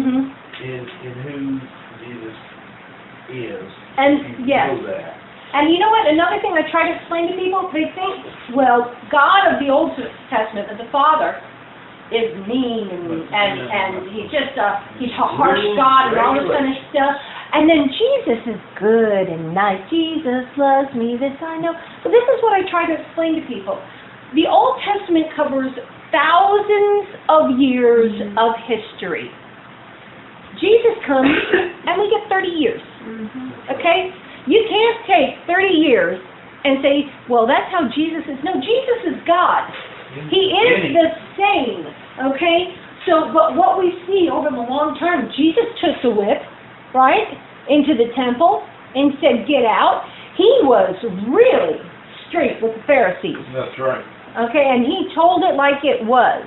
in who Jesus is. And yes. Know that. And you know what? Another thing I try to explain to people, they think, well, God of the Old Testament, the Father, is mean and he's just he's a harsh God and all this kind of stuff. And then Jesus is good and nice. Jesus loves me, this I know. But this is what I try to explain to people. The Old Testament covers thousands of years of history. Jesus comes and we get 30 years. Okay? You can't take 30 years and say, well, that's how Jesus is. No, Jesus is God. He is the same. Okay? So, but what we see over the long term, Jesus took the whip, right, into the temple and said, get out. He was really straight with the Pharisees. That's right. Okay, and he told it like it was.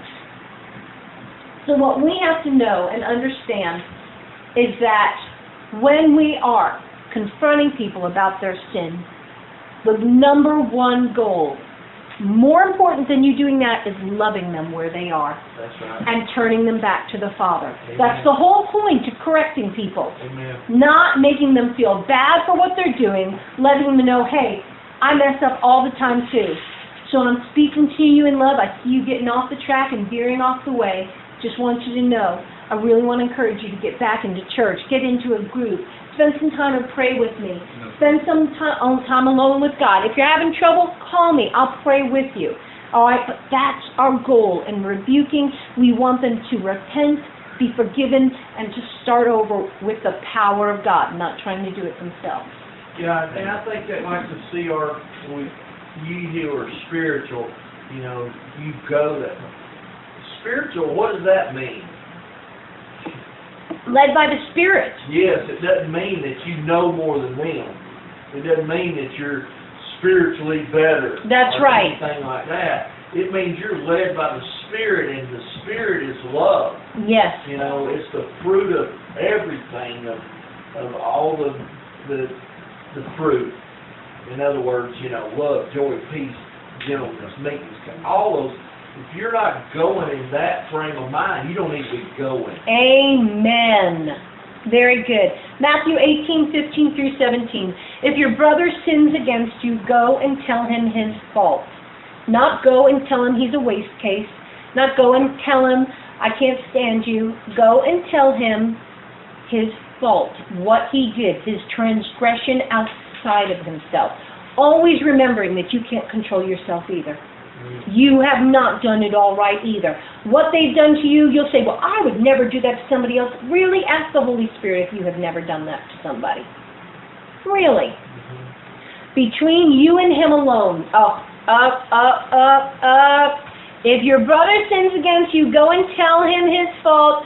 So what we have to know and understand is that when we are confronting people about their sin, the number one goal, more important than you doing that, is loving them where they are. That's right. And turning them back to the Father. Amen. That's the whole point of correcting people. Amen. Not making them feel bad for what they're doing, letting them know, hey, I mess up all the time too. So I'm speaking to you in love. I see you getting off the track and veering off the way. Just want you to know, I really want to encourage you to get back into church, get into a group, spend some time and pray with me, spend some time alone with God. If you're having trouble, call me. I'll pray with you. All right, but that's our goal in rebuking. We want them to repent, be forgiven, and to start over with the power of God, not trying to do it themselves. Yeah, and I think that like to see you who are spiritual, you go that spiritual. What does that mean? Led by the Spirit. Yes, it doesn't mean that you know more than them. It doesn't mean that you're spiritually better. That's or right. anything like that. It means you're led by the Spirit, and the Spirit is love. Yes. You know, it's the fruit of everything, of all the fruit. In other words, you know, love, joy, peace, gentleness, meekness, all those. If you're not going in that frame of mind, you don't need to be going. Amen. Very good. Matthew 18:15 through 17. If your brother sins against you, go and tell him his fault. Not go and tell him he's a waste case. Not go and tell him, I can't stand you. Go and tell him his fault, what he did, his transgression outside of himself. Always remembering that you can't control yourself either. You have not done it all right either. What they've done to you, you'll say, well, I would never do that to somebody else. Really ask the Holy Spirit if you have never done that to somebody. Really. Between you and him alone. Up. If your brother sins against you, go and tell him his fault.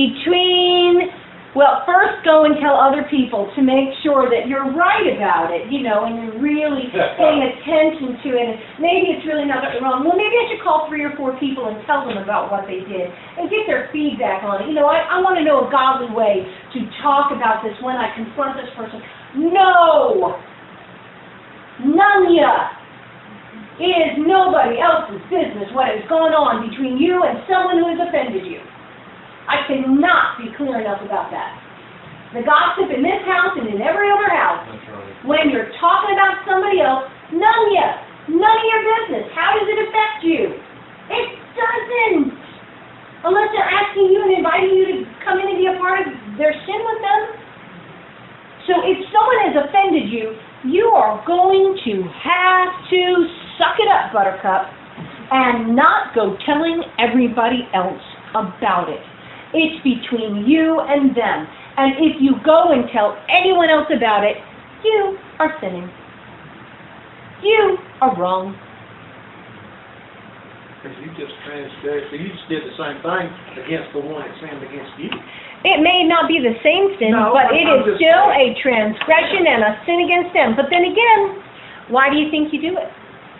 First go and tell other people to make sure that you're right about it, you know, and you're really paying attention to it. And maybe it's really not wrong. Well, maybe I should call 3 or 4 people and tell them about what they did and get their feedback on it. You know, I want to know a godly way to talk about this when I confront this person. No! None ya! It is nobody else's business what has gone on between you and someone who has offended you. I cannot be clear enough about that. The gossip in this house and in every other house, when you're talking about somebody else, none of your business. How does it affect you? It doesn't. Unless they're asking you and inviting you to come in and be a part of their sin with them. So if someone has offended you, you are going to have to suck it up, Buttercup, and not go telling everybody else about it. It's between you and them. And if you go and tell anyone else about it, you are sinning. You are wrong. Because you just did the same thing against the one that sinned against you. It may not be the same sin, but it is still a transgression and a sin against them. But then again, why do you think you do it?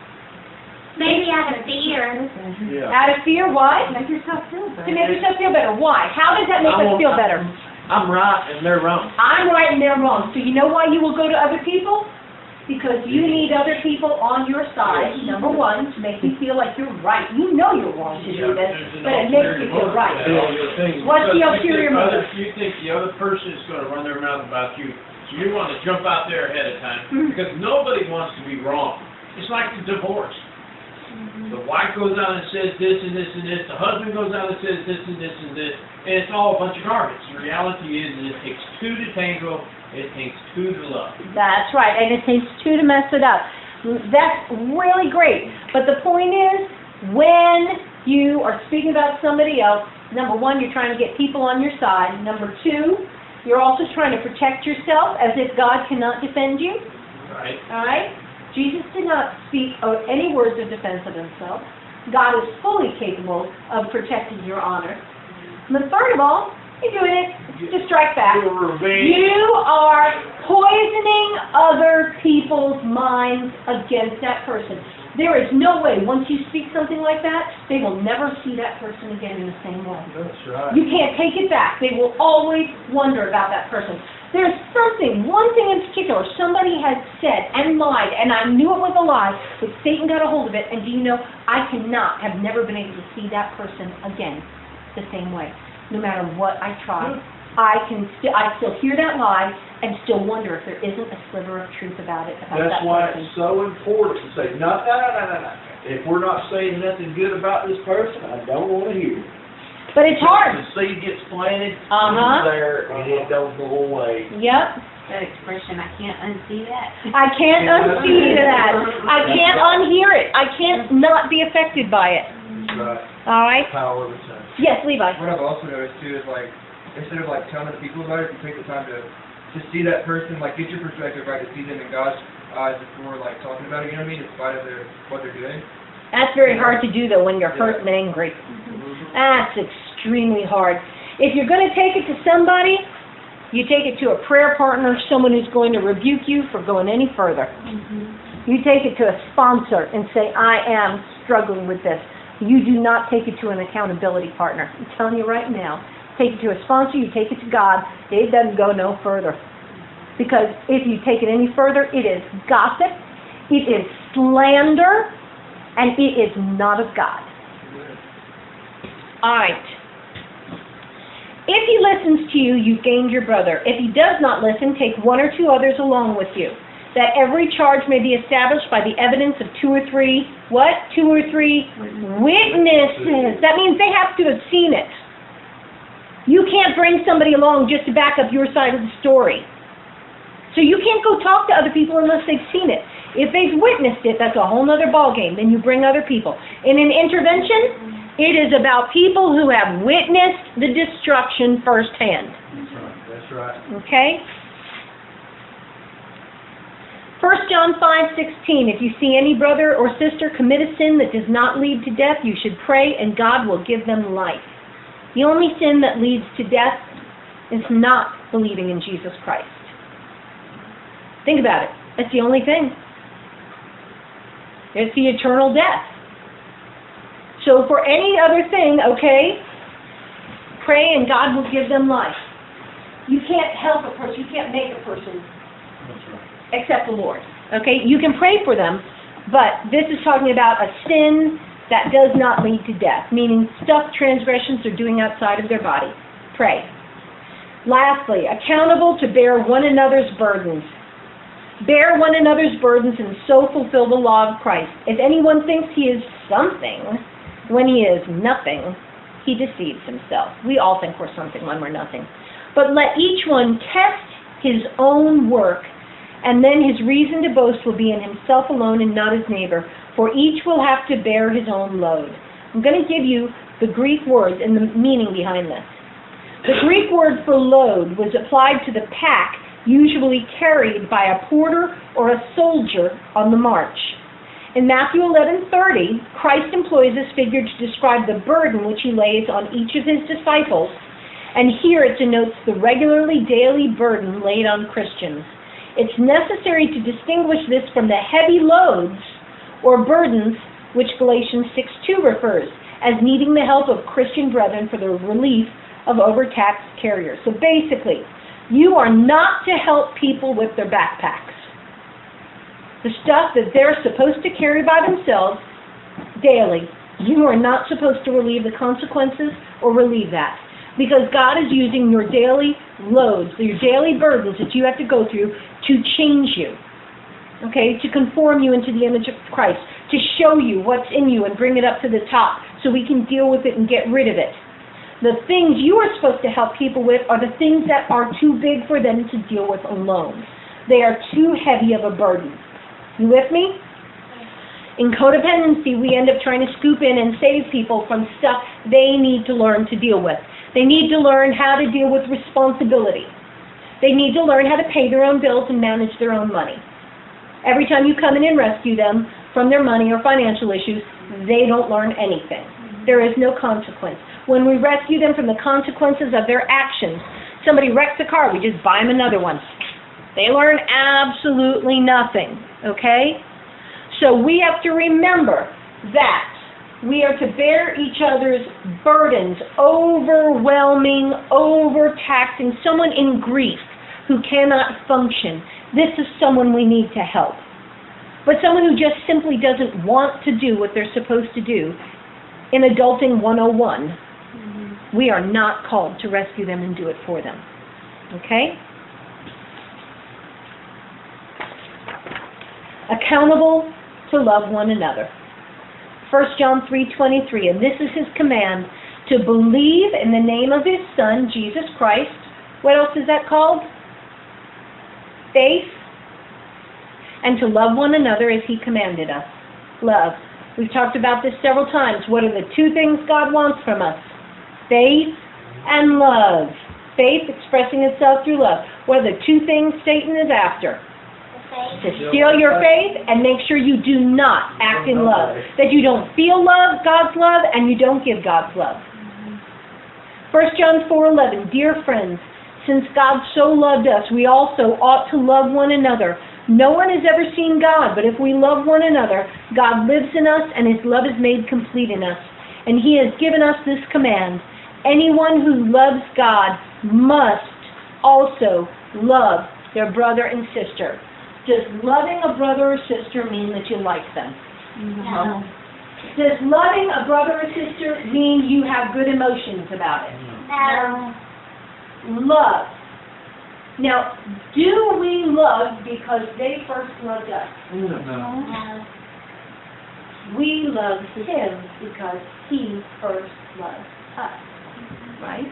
Maybe out of fear. Yeah. Out of fear, why? Make yourself feel better. To make yourself feel better. Why? How does that make us feel better? I'm right and they're wrong. I'm right and they're wrong. So you know why you will go to other people? Because you need other people on your side, number one, to make you feel like you're right. You know you're wrong to do this, but it makes you feel right. What's the ulterior motive? You think the other person is going to run their mouth about you, so you want to jump out there ahead of time, because nobody wants to be wrong. It's like the divorce. The wife goes out and says this and this and this. The husband goes out and says this and this and this. And it's all a bunch of garbage. The reality is that it takes 2 to tango. It takes 2 to love. That's right. And it takes 2 to mess it up. That's really great. But the point is, when you are speaking about somebody else, number one, you're trying to get people on your side. Number 2, you're also trying to protect yourself as if God cannot defend you. Right. All right? Jesus did not speak any words of defense of himself. God is fully capable of protecting your honor. And then third of all, you're doing it to strike back. You are poisoning other people's minds against that person. There is no way, once you speak something like that, they will never see that person again in the same way. That's right. You can't take it back. They will always wonder about that person. There's one thing in particular, somebody has said and lied, and I knew it was a lie, but Satan got a hold of it, and do you know, I have never been able to see that person again the same way. No matter what I try, I still hear that lie and still wonder if there isn't a sliver of truth about it. That's why it's so important to say, no. If we're not saying nothing good about this person, I don't want to hear it. But it's hard. The seed gets planted there, and it don't go away. Yep. That expression, I can't unsee that. I can't unsee that. I can't unhear it. I can't not be affected by it. Right. All right? Power of the tongue. Yes, Levi. What I've also noticed too is like, instead of like telling other people about it, you take the time to see that person, like get your perspective right, to see them in God's eyes before like talking about it, you know what I mean, in spite of what they're doing. That's very hard to do though when you're hurt and angry. That's extremely hard. If you're going to take it to somebody, you take it to a prayer partner, someone who's going to rebuke you for going any further. You take it to a sponsor and say, I am struggling with this. You do not take it to an accountability partner. I'm telling you right now. Take it to a sponsor, you take it to God. It doesn't go no further. Because if you take it any further, it is gossip, it is slander, and it is not of God. All right. If he listens to you, you've gained your brother. If he does not listen, take one or two others along with you, that every charge may be established by the evidence of 2 or 3, what? 2 or 3 witnesses. That means they have to have seen it. You can't bring somebody along just to back up your side of the story. So you can't go talk to other people unless they've seen it. If they've witnessed it, that's a whole other ballgame. Then you bring other people. In an intervention, it is about people who have witnessed the destruction firsthand. That's right. Okay? 1 John 5:16, if you see any brother or sister commit a sin that does not lead to death, you should pray and God will give them life. The only sin that leads to death is not believing in Jesus Christ. Think about it. That's the only thing. It's the eternal death. So for any other thing, okay, pray and God will give them life. You can't help a person, you can't make a person except the Lord. Okay, you can pray for them, but this is talking about a sin that does not lead to death, meaning stuff, transgressions they're doing outside of their body. Pray. Lastly, accountable to bear one another's burdens. Bear one another's burdens and so fulfill the law of Christ. If anyone thinks he is something when he is nothing, he deceives himself. We all think we're something when we're nothing. But let each one test his own work, and then his reason to boast will be in himself alone and not his neighbor, for each will have to bear his own load. I'm going to give you the Greek words and the meaning behind this. The Greek word for load was applied to the pack usually carried by a porter or a soldier on the march. In Matthew 11:30, Christ employs this figure to describe the burden which he lays on each of his disciples, and here it denotes the regularly daily burden laid on Christians. It's necessary to distinguish this from the heavy loads or burdens which Galatians 6:2 refers, as needing the help of Christian brethren for the relief of overtaxed carriers. So basically, you are not to help people with their backpacks. The stuff that they're supposed to carry by themselves daily, you are not supposed to relieve the consequences or relieve that. Because God is using your daily loads, your daily burdens that you have to go through to change you. Okay, to conform you into the image of Christ, to show you what's in you and bring it up to the top so we can deal with it and get rid of it. The things you are supposed to help people with are the things that are too big for them to deal with alone. They are too heavy of a burden. You with me? In codependency, we end up trying to scoop in and save people from stuff they need to learn to deal with. They need to learn how to deal with responsibility. They need to learn how to pay their own bills and manage their own money. Every time you come in and rescue them from their money or financial issues, they don't learn anything. There is no consequence. When we rescue them from the consequences of their actions, somebody wrecks a car, we just buy them another one. They learn absolutely nothing, okay? So we have to remember that we are to bear each other's burdens, overwhelming, overtaxing, someone in grief who cannot function. This is someone we need to help. But someone who just simply doesn't want to do what they're supposed to do, in Adulting 101, we are not called to rescue them and do it for them. Okay? Accountable to love one another. 1 John 3:23, and this is his command, to believe in the name of his Son, Jesus Christ. What else is that called? Faith. And to love one another as he commanded us. Love. We've talked about this several times. What are the two things God wants from us? Faith and love. Faith expressing itself through love. What are the two things Satan is after? To steal your faith and make sure you do not act in love. That you don't feel love, God's love, and you don't give God's love. 1 John 4:11, dear friends, since God so loved us, we also ought to love one another. No one has ever seen God, but if we love one another, God lives in us and His love is made complete in us. And He has given us this command. Anyone who loves God must also love their brother and sister. Does loving a brother or sister mean that you like them? No. Does loving a brother or sister mean you have good emotions about it? No. Love. Now, do we love because they first loved us? No. We love Him because He first loved us. Right?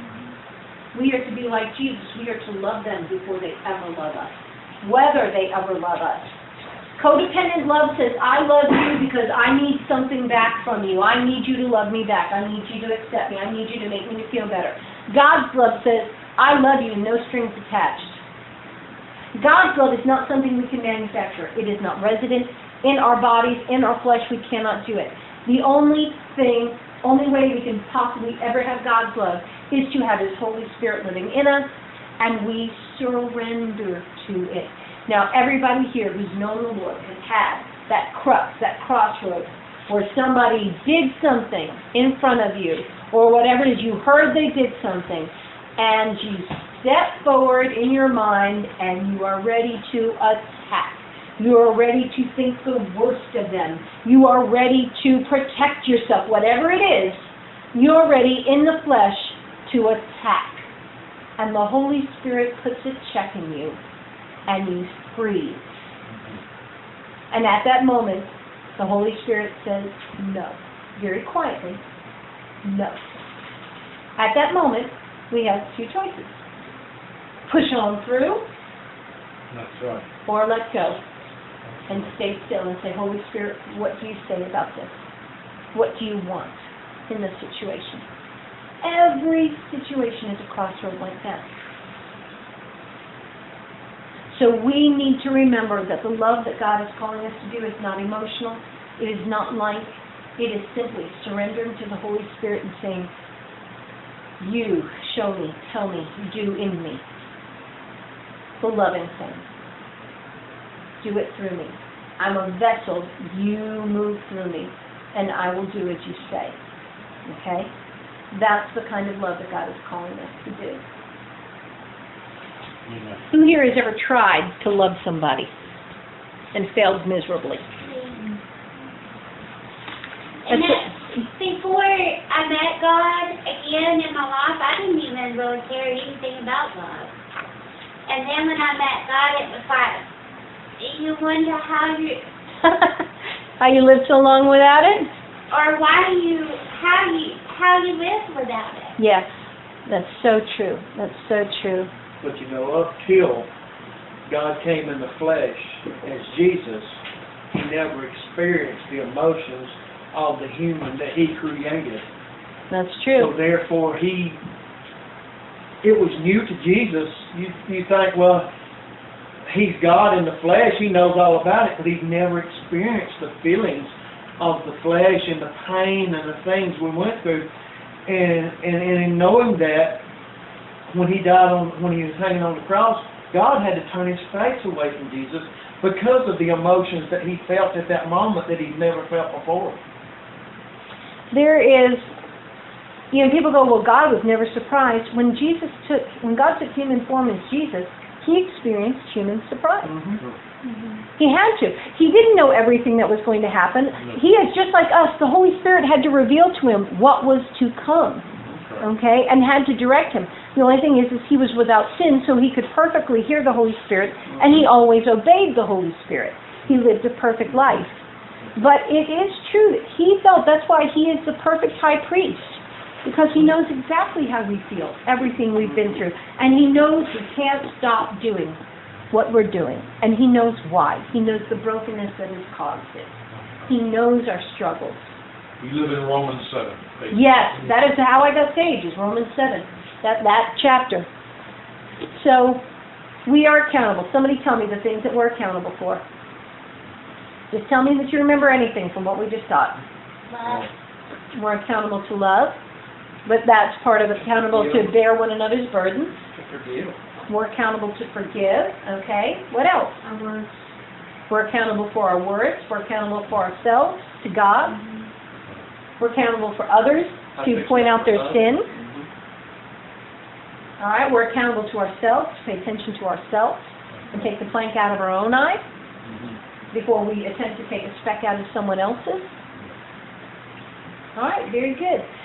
We are to be like Jesus. We are to love them before they ever love us. Whether they ever love us. Codependent love says, I love you because I need something back from you. I need you to love me back. I need you to accept me. I need you to make me feel better. God's love says, I love you, no strings attached. God's love is not something we can manufacture. It is not resident in our bodies, in our flesh. We cannot do it. The only way we can possibly ever have God's love is to have His Holy Spirit living in us, and we surrender to it. Now, everybody here who's known the Lord has had that crux, that crossroads, where somebody did something in front of you, or whatever it is, you heard they did something, and you step forward in your mind, and you are ready to attack. You are ready to think the worst of them. You are ready to protect yourself. Whatever it is, you're ready in the flesh to attack. And the Holy Spirit puts a check in you, and you freeze. And at that moment, the Holy Spirit says, no. Very quietly, no. At that moment, we have two choices. Push on through, That's right. or let go. And stay still and say, Holy Spirit, what do you say about this? What do you want in this situation? Every situation is a crossroad like that. So we need to remember that the love that God is calling us to do is not emotional. It is not light. It is simply surrendering to the Holy Spirit and saying, you show me, tell me, do in me the loving thing. Do it through me. I'm a vessel. You move through me, and I will do as you say. Okay? That's the kind of love that God is calling us to do. Amen. Who here has ever tried to love somebody and failed miserably? And before I met God again in my life, I didn't even really care anything about love. And then when I met God, it was like, you wonder how you lived so long without it? or how you live without it. Yes, that's so true. That's so true. But you know, up till God came in the flesh as Jesus, He never experienced the emotions of the human that He created. That's So true. therefore, it was new to Jesus. You think, well, He's God in the flesh. He knows all about it, but He's never experienced the feelings of the flesh and the pain and the things we went through. And in knowing that, when He was hanging on the cross, God had to turn His face away from Jesus because of the emotions that He felt at that moment that He'd never felt before. There is, people go, well, God was never surprised. When God took human form as Jesus, He experienced human surprise. He had to. He didn't know everything that was going to happen. He is just like us. The Holy Spirit had to reveal to Him what was to come, okay, and had to direct Him. The only thing is He was without sin, so He could perfectly hear the Holy Spirit, and He always obeyed the Holy Spirit. He lived a perfect life. But it is true that He felt, that's why He is the perfect high priest, because He knows exactly how we feel, everything we've been through, and He knows we can't stop doing what we're doing, and He knows why. He knows the brokenness that has caused it. He knows our struggles. We live in Romans 7. basically. Yes, that is how I got saved, is Romans 7, that chapter. So, we are accountable. Somebody tell me the things that we're accountable for. Just tell me that you remember anything from what we just taught. Love. We're accountable to love. But that's part of accountable to bear one another's burdens. To forgive. We're accountable to forgive. Okay. What else? Our words. We're accountable for our words. We're accountable for ourselves, to God. We're accountable for others, to point out their sin. All right. We're accountable to ourselves, to pay attention to ourselves, and take the plank out of our own eye before we attempt to take a speck out of someone else's. All right. Very good.